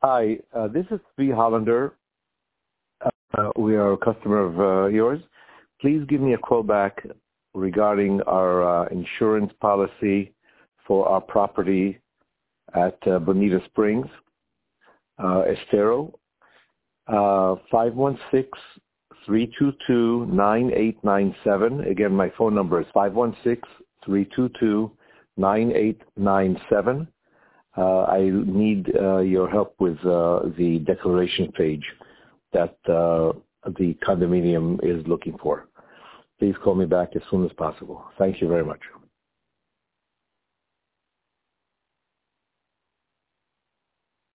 Hi, this is Sri Hollander. We are a customer of yours. Please give me a call back regarding our insurance policy for our property at Bonita Springs, Estero, 516-322-9897. Again, my phone number is 516-322-9897. I need your help with the declaration page that the condominium is looking for. Please call me back as soon as possible. Thank you very much.